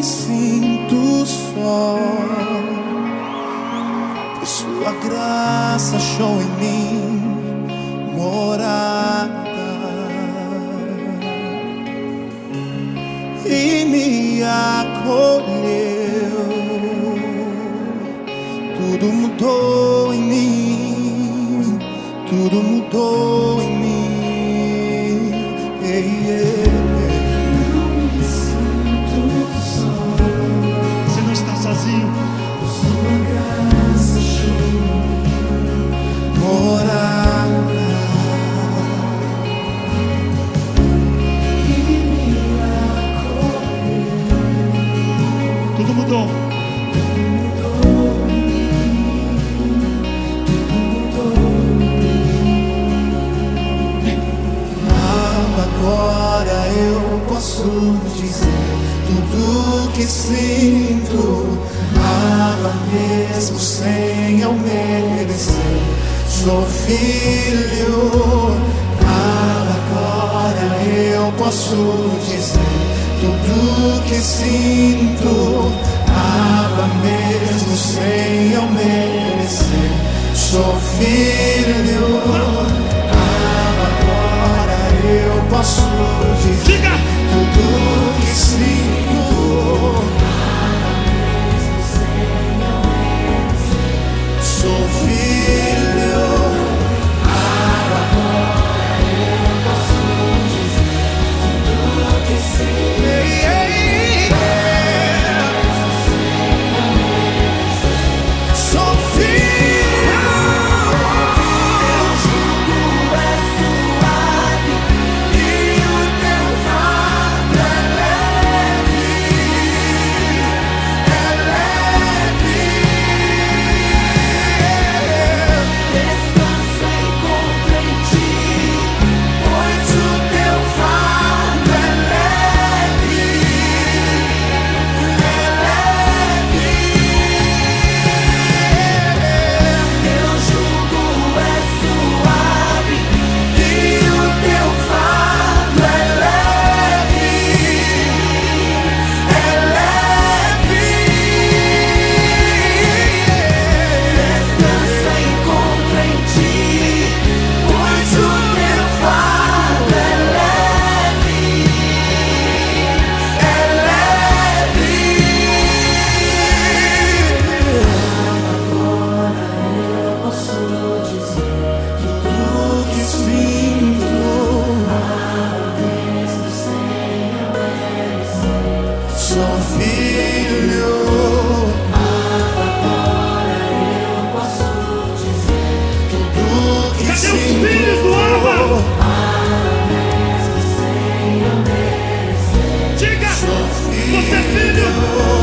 me sinto só, pois sua graça achou em mim morada e me acolheu. Tudo mudou em mim, tudo mudou em mim. Não me sinto só. Você não está sozinho. Sua graça achou Morada e me acolheu. Tudo mudou. agora eu posso dizer tudo que sinto, ama mesmo sem eu merecer. Sou filho, agora eu posso dizer tudo que sinto, ama mesmo sem eu merecer. Sou filho, eu posso dizer tudo que sinto, Mesmo sem eu merecer. sou filho, Agora eu posso dizer tudo que sinto. Mesmo sem eu merecer. sou filho. Teu jugo é suave e o teu fardo é leve. Descanso encontro em ti, pois o teu fardo é leve. Teu jugo é suave e o teu fardo é leve. Descanso encontro em ti, pois o teu fardo é leve. Agora eu posso dizer Tudo que sinto, mesmo sem eu merecer. sou filho. Agora eu posso dizer Tudo que Cadê os filhos sinto, do Abba? mesmo sem eu merecer. Diga, sou você é filho.